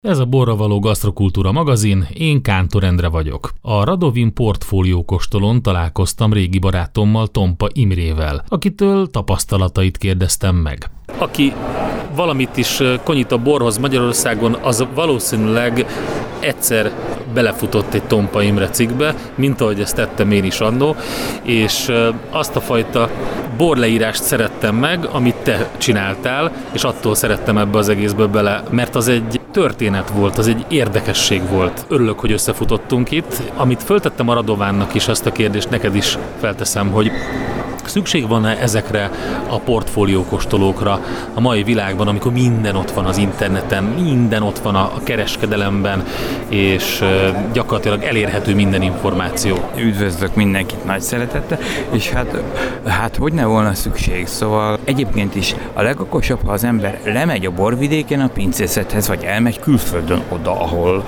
Ez a Borra való gasztrokultúra magazin, én Kántor Endre vagyok. A Radovin portfólió kóstolón találkoztam régi barátommal, Tompa Imrével, akitől tapasztalatait kérdeztem meg. Aki valamit is konyít a borhoz Magyarországon, az valószínűleg egyszer belefutott egy Tompa Imre cikkbe, mint ahogy ezt tettem én is annó, és azt a fajta borleírást szerettem meg, amit te csináltál, és attól szerettem ebbe az egészbe bele, mert az egy történet volt, az egy érdekesség volt. Örülök, hogy összefutottunk itt. Amit föltettem a Radovánnak is, ezt a kérdést neked is felteszem, hogy szükség van-e ezekre a portfóliókóstolókra a mai világban, amikor minden ott van az interneten, minden ott van a kereskedelemben, és gyakorlatilag elérhető minden információ. Üdvözlök mindenkit nagy szeretettel, és hát hogy ne volna szükség, szóval egyébként is a legokosabb, ha az ember lemegy a borvidéken a pincészethez, vagy elmegy külföldön oda, ahol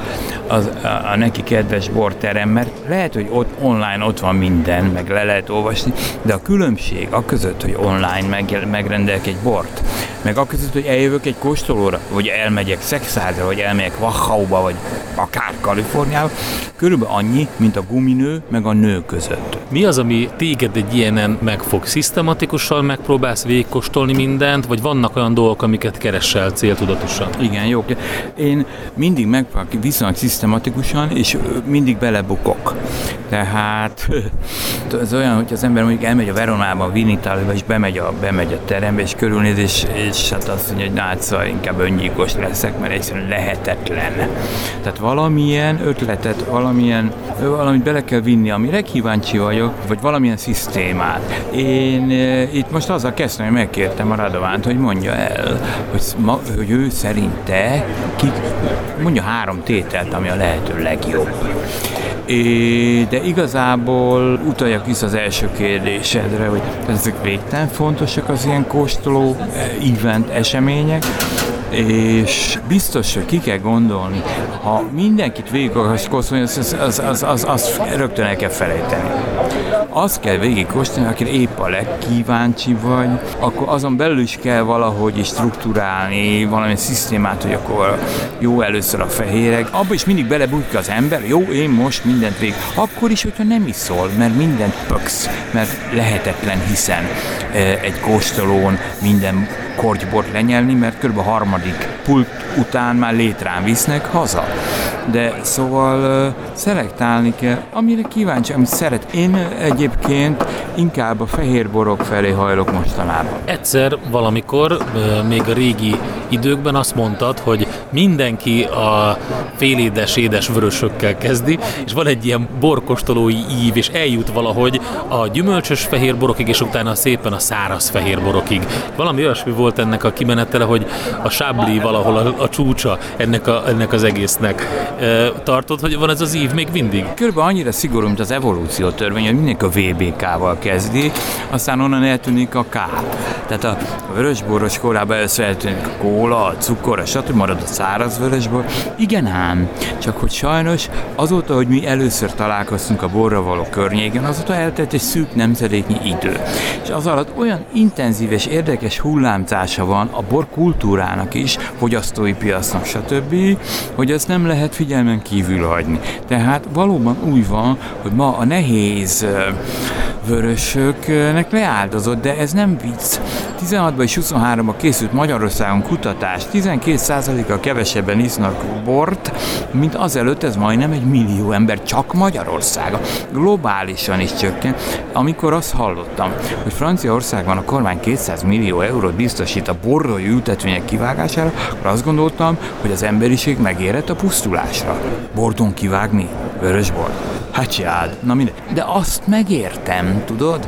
a neki kedves borterem, mert lehet, hogy ott online ott van minden, meg le lehet olvasni, de a különbség a között, hogy online megrendelek egy bort, meg a között, hogy eljövök egy kóstolóra, vagy elmegyek Szexádra, vagy elmegyek Wachauba, vagy akár Kaliforniába, körülbelül annyi, mint a guminő, meg a nő között. Mi az, ami téged egy ilyenen megfog? Szisztematikusan megpróbálsz végigkóstolni mindent, vagy vannak olyan dolgok, amiket keresel céltudatosan? Igen, jó. Én mindig megpróbálok viszonylag szisztematikusan, és mindig belebukok. Tehát ez olyan, hogy az ember mondjuk elmegy a Veronába, a Vinitáliba, és bemegy a terembe, és körülnéz, és hát azt mondja, hogy szóval inkább öngyilkos leszek, mert egyszerűen lehetetlen. Tehát valamilyen ötletet, valamit bele kell vinni, amire kíváncsi vagyok, vagy valamilyen szisztémát. Én itt most azzal kezdtem, hogy megkértem a Radovánt, hogy mondja el, hogy ő szerinte mondja 3 tételt, ami a lehető legjobb. De igazából utaljak vissza az első kérdésedre, hogy ezek végtelen fontosak az ilyen kóstoló event események, és biztos, hogy ki kell gondolni, ha mindenkit végig akarsz kóstolni, az rögtön el kell felejteni. Azt kell végig kóstolni, akire épp a legkíváncsi vagy, akkor azon belül is kell valahogy is strukturálni valamilyen szisztémát, hogy akkor jó először a fehérek. Abba is mindig belebújik az ember, jó, én most mindent végig. Akkor is, hogyha nem iszol, mert mindent pöksz, mert lehetetlen, hiszen egy kóstolón minden kortybort lenyelni, mert kb. A 3. pult után már létrán visznek haza. De szóval szelektálni kell, amire kíváncsi, amit szeret. Én egyébként inkább a fehér borok felé hajlok mostanában. Egyszer valamikor, még a régi időkben azt mondtad, hogy mindenki a félédes, édes vörösökkel kezdi, és van egy ilyen borkóstolói ív, és eljut valahogy a gyümölcsös fehér borokig, és utána szépen a száraz fehér borokig. Valami olyasmi volt ennek a kimenetele, hogy a Chablis valahol a csúcsa ennek az egésznek. Tartod, hogy van ez az ív még mindig? Körülbelül annyira szigorú, mint az evolúció törvény, hogy mindenki a VBK-val kezdi, aztán onnan eltűnik a K. Tehát a vörösboros korában először eltűnik a kóla, a cukor, a stb. Marad a száraz vörösbor. Igen ám, csak hogy sajnos azóta, hogy mi először találkoztunk a borra való környéken, azóta eltelt egy szűk nemzedéknyi idő. És az alatt olyan intenzív és érdekes hullámzása van a borkultúrának is, fogyasztói piacnak, stb., hogy ezt nem lehet figyelmen kívül hagyni. Tehát valóban úgy van, hogy ma a nehéz vörösöknek leáldozott, de ez nem vicc. 16-ban és 23-ban készült Magyarországon kutatás, 12%-kal kevesebben isznak bort, mint azelőtt, ez majdnem 1 millió ember csak Magyarországon. Globálisan is csökken. Amikor azt hallottam, hogy Franciaországban a kormány 200 millió eurót biztosít a borrói ültetvények kivágására, akkor azt gondoltam, hogy az emberiség megérett a pusztulásra. Bordon kivágni? Vörösbor? Hát csináld. Na mindegy. De azt megértem, tudod,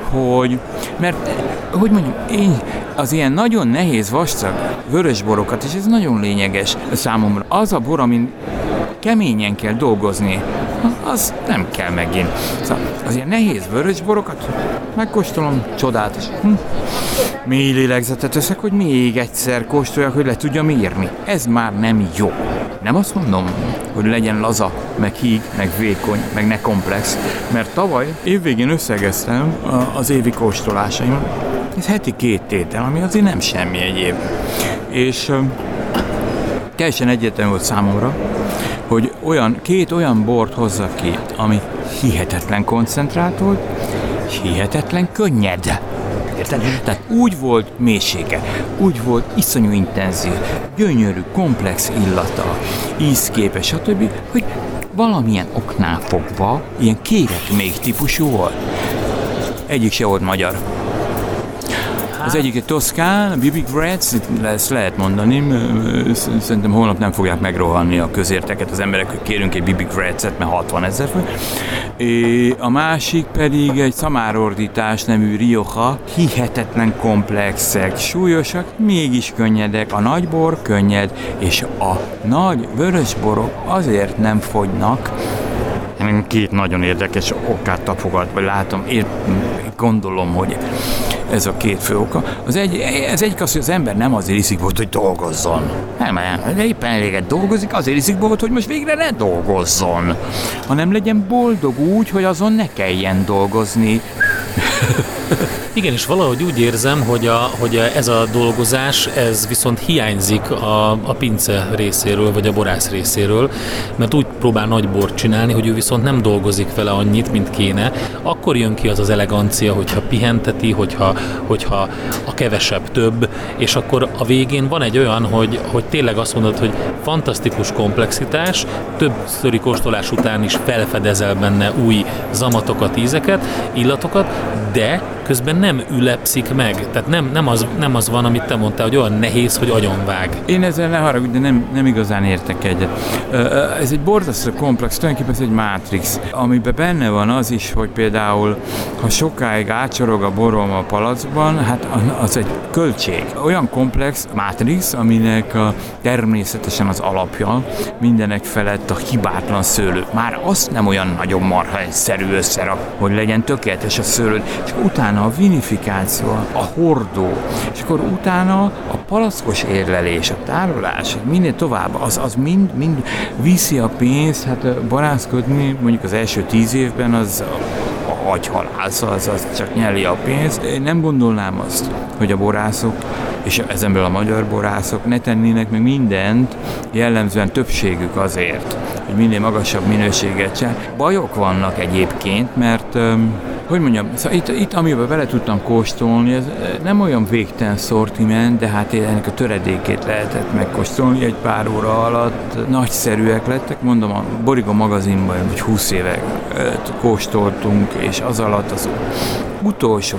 mert én az ilyen nagyon nehéz vastag vörösborokat, és ez nagyon lényeges számomra, az a bor, amin keményen kell dolgozni, az nem kell megint. Szóval az ilyen nehéz vörösborokat megkóstolom, csodálatos. Mély lélegzetet veszek, hogy még egyszer kóstoljak, hogy le tudjam írni. Ez már nem jó. Nem azt mondom, hogy legyen laza, meg híg, meg vékony, meg ne komplex, mert tavaly évvégén összegeztem az évi kóstolásaimat. Ez heti 2 tétel, ami azért nem semmi egyéb. És teljesen egyértelmű volt számomra, hogy két olyan bort hozzak ki, ami hihetetlen koncentrált volt, és hihetetlen könnyed. Érted? Tehát úgy volt mélysége, úgy volt iszonyú intenzív, gyönyörű, komplex illata, ízképe, stb., hogy valamilyen oknál fogva ilyen kérek még típusú volt. Egyik se volt magyar. Az egyik egy toszkán, a Bibi Gretz, ezt lehet mondani, szerintem holnap nem fogják megrohanni a közérteket az emberek, hogy kérünk egy Bibi Gretzet, mert 60 000 fő. A másik pedig egy szamárordítás nevű Rioja, hihetetlen komplexek, súlyosak, mégis könnyedek. A nagybor könnyed, és a nagy vörösborok azért nem fogynak. Két nagyon érdekes okát tapogat, vagy látom, gondolom, hogy ez a két fő oka. Az egyik az, hogy az ember nem azért iszik volt, hogy dolgozzon. Nem, éppen eléget dolgozik, azért iszik volt, hogy most végre ne dolgozzon. Hanem legyen boldog úgy, hogy azon ne kelljen dolgozni. Igen, és valahogy úgy érzem, hogy ez a dolgozás, ez viszont hiányzik a pince részéről, vagy a borász részéről, mert úgy próbál nagy bort csinálni, hogy ő viszont nem dolgozik vele annyit, mint kéne. Akkor jön ki az az elegancia, hogyha pihenteti, hogyha a kevesebb több, és akkor a végén van egy olyan, hogy tényleg azt mondod, hogy fantasztikus komplexitás, többszöri kóstolás után is felfedezel benne új zamatokat, ízeket, illatokat, de közben nem ülepszik meg. Tehát nem az van, amit te mondtál, hogy olyan nehéz, hogy agyonvág. Én ezzel ne haragudj, de nem igazán értek egyet. Ez egy borzasztó komplex, tulajdonképpen ez egy mátrix, amiben benne van az is, hogy például, ha sokáig átsorog a borom a palackban, hát az egy költség. Olyan komplex mátrix, aminek természetesen az alapja mindenek felett a hibátlan szőlő. Már azt nem olyan nagyon marhaegyszerű összerak, hogy legyen tökéletes a szőlő, és utána a vinifikáció, a hordó, és akkor utána a palackos érlelés, a tárolás, minél tovább, az mind viszi a pénzt, hát borászkodni mondjuk az első 10 évben az agyhalász, az csak nyeli a pénzt. Én nem gondolnám azt, hogy a borászok, és ezenből a magyar borászok ne tennének meg mindent, jellemzően többségük azért, hogy minél magasabb minőséget csinál. Bajok vannak egyébként, mert hogy mondjam, szóval itt amiben bele tudtam kóstolni, ez nem olyan végtelen szortiment, de hát ennek a töredékét lehetett megkóstolni egy pár óra alatt. Nagyszerűek lettek, mondom, a Borigo magazinban, hogy 20 éve kóstoltunk, és az alatt az utolsó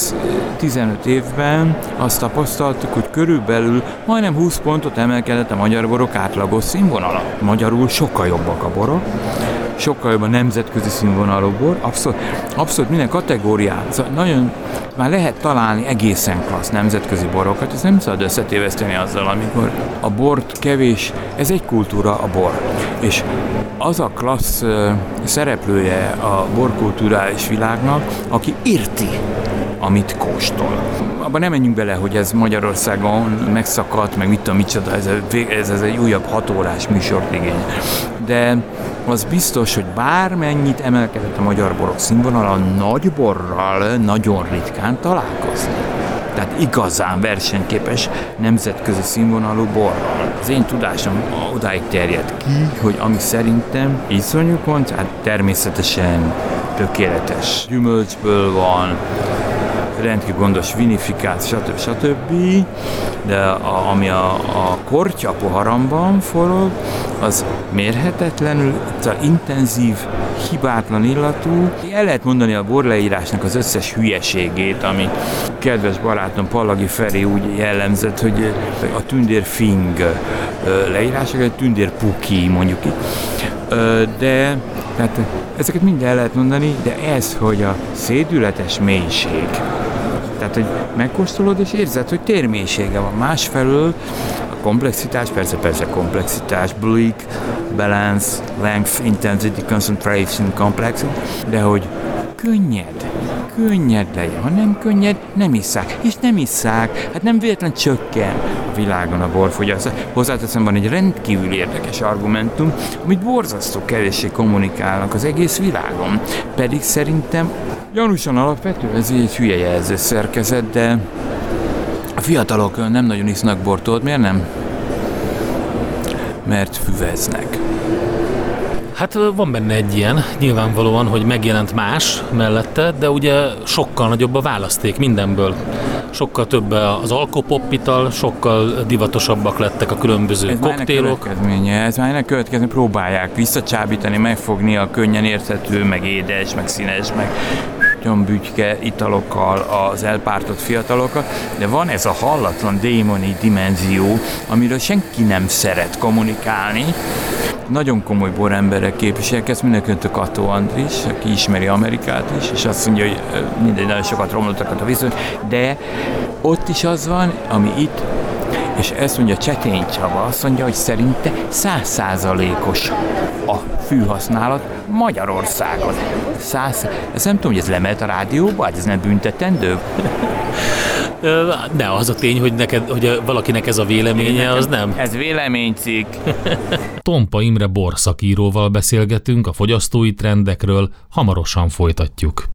10-15 évben azt tapasztaltuk, hogy körülbelül majdnem 20 pontot emelkedett a magyar borok átlagos színvonala. Magyarul sokkal jobbak a borok, sokkal jobb a nemzetközi színvonalú bor, abszolút minden kategórián. Szóval nagyon már lehet találni egészen klassz nemzetközi borokat, ezt nem szabad összetéveszteni azzal, amikor a bort kevés, ez egy kultúra a bor. És az a klassz szereplője a borkulturális világnak, aki érti, amit kóstol. Abban nem menjünk bele, hogy ez Magyarországon megszakadt, meg mit tudom, micsoda, ez egy újabb 6 órás műsort igény. De az biztos, hogy bármennyit emelkedett a magyar borok színvonala, nagy borral nagyon ritkán találkozni. Tehát igazán versenyképes nemzetközi színvonalú borral. Az én tudásom odáig terjed ki, hogy ami szerintem iszonyú hát természetesen tökéletes gyümölcsből van, rendkívül gondos vinifikáció, stb. De ami a kortya poharamban forog, az mérhetetlenül intenzív, hibátlan illatú. El lehet mondani a borleírásnak az összes hülyeségét, ami kedves barátom Pallagi Feri úgy jellemzett, hogy a tündérfing leírás, vagy a tündérpuki mondjuk itt. De tehát ezeket mind el lehet mondani, de ez, hogy a szédületes mélység, tehát, hogy megkóstolod és érzed, hogy térmélysége van. Másfelől a komplexitás, persze komplexitás, bleak, balance, length, intensity, concentration, complex, de hogy könnyed legyen. Ha nem könnyed, nem isszák. És nem isszák, hát nem véletlen csökken a világon a borfogyasztás. Hozzáteszem, van egy rendkívül érdekes argumentum, amit borzasztó kevéssé kommunikálnak az egész világon. Pedig szerintem gyanúsan alapvető, ez egy hülye jelző szerkezet, de a fiatalok nem nagyon isznak bort, tudod, miért nem? mert füveznek. Hát van benne egy ilyen, nyilvánvalóan, hogy megjelent más mellette, de ugye sokkal nagyobb a választék mindenből. Sokkal több az alkopop-ital, sokkal divatosabbak lettek a különböző koktélok. Ez már ennek következménye, próbálják visszacsábítani, megfogni a könnyen érthető, meg édes, meg színes, meg gyombbütyke italokkal az elpártott fiatalokat, de van ez a hallatlan démoni dimenzió, amiről senki nem szeret kommunikálni. Nagyon komoly boremberek képviselik ezt, mindenkülönböző Kató Andris, aki ismeri Amerikát is, és azt mondja, hogy mindegy, nagyon sokat romlottak a viszony, de ott is az van, ami itt, és ezt mondja Csetény Csaba, azt mondja, hogy szerinte 100%-os a fűhasználat Magyarországon. Ezt nem tudom, hogy ez lemehet a rádióba, hát ez nem büntetendő? De az a tény, hogy valakinek ez a véleménye, az nem. Ez véleménycikk. Tompa Imre borszakíróval beszélgetünk a fogyasztói trendekről, hamarosan folytatjuk.